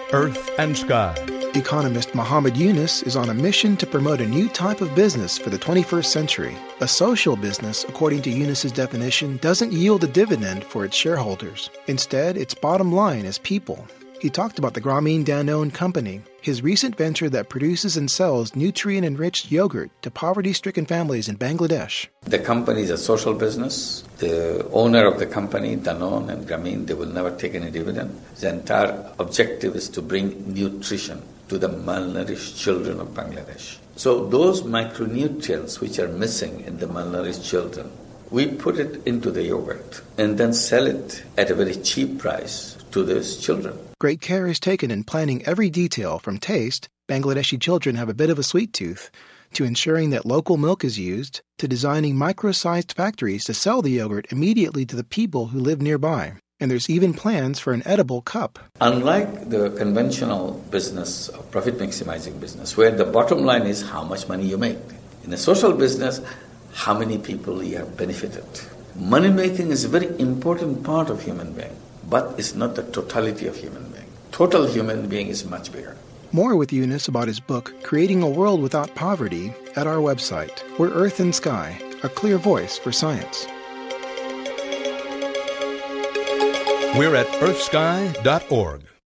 Earth and Sky. Economist Muhammad Yunus is on a mission to promote a new type of business for the 21st century. A social business, according to Yunus's definition, doesn't yield a dividend for its shareholders. Instead, its bottom line is people. He talked about the Grameen Danone Company, his recent venture that produces and sells nutrient-enriched yogurt to poverty-stricken families in Bangladesh. The company is a social business. The owner of the company, Danone and Grameen, they will never take any dividend. The entire objective is to bring nutrition to the malnourished children of Bangladesh. So those micronutrients which are missing in the malnourished children, we put it into the yogurt and then sell it at a very cheap price to those children. Great care is taken in planning every detail from taste, Bangladeshi children have a bit of a sweet tooth, to ensuring that local milk is used, to designing micro-sized factories to sell the yogurt immediately to the people who live nearby. And there's even plans for an edible cup. Unlike the conventional business, of profit maximizing business, where the bottom line is how much money you make. In a social business, how many people you have benefited. Money making is a very important part of human being, but it's not the totality of human being. Total human being is much bigger. More with Yunus about his book, Creating a World Without Poverty, at our website. We're Earth and Sky, a clear voice for science. We're at earthsky.org.